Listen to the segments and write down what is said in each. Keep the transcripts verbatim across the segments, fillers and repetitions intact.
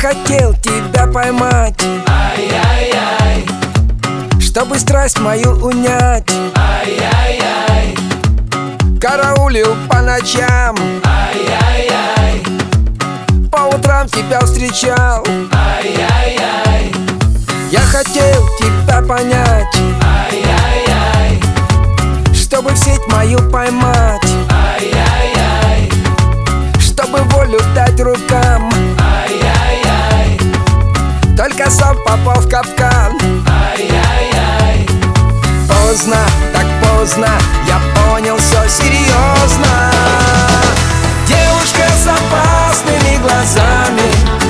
хотел тебя поймать, ай-яй-яй, чтобы страсть мою унять. ай-яй-яй, караулил по ночам, ай-яй-яй, по утрам тебя встречал. ай-яй-яй, Я хотел тебя понять, ай-яй-яй, чтобы в сеть мою поймать, ай-яй-яй, чтобы волю дать рукам. ай-яй-яй, Только сам попал в капкан. ай-яй-яй, Поздно, так поздно, я понял все серьезно. Девушка с опасными глазами,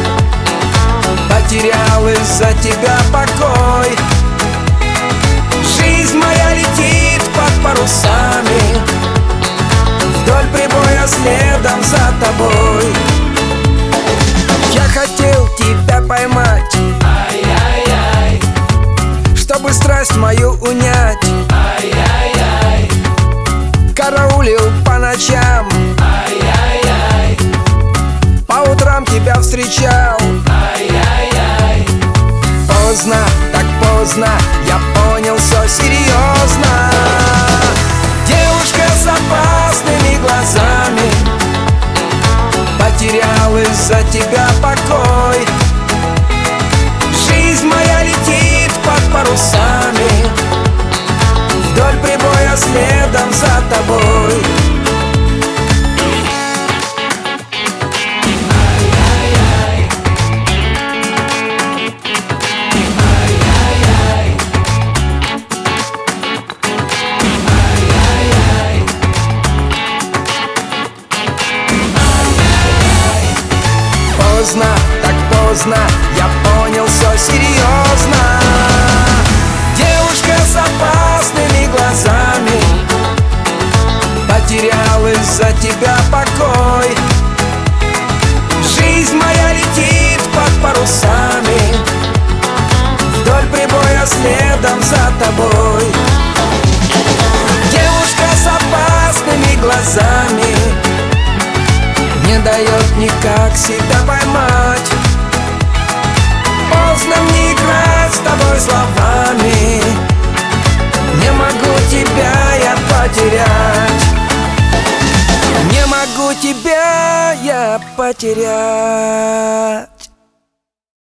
потерял из-за тебя покой. Жизнь моя летит под парусами, вдоль прибоя следом за тобой. Я хотел тебя поймать, ай-яй-яй, чтобы страсть мою унять. ай-яй-яй, Караулил по ночам, ай-яй-яй, по утрам тебя встречал. ай-яй-яй, Поздно, так поздно, я понял все серьезно. Девушка с опасными глазами, потерял из-за тебя покой. Жизнь моя летит под парусами, вдоль прибоя следом за тобой. Поздно, так поздно, я понял все серьезно. Девушка с опасными глазами, потерял из-за тебя покой. Жизнь моя летит под парусами, вдоль прибоя следом за тобой. Девушка с опасными глазами не дает никак себя поймать. Поздно мне играть с тобой словами, не могу тебя я потерять. Не могу тебя я потерять.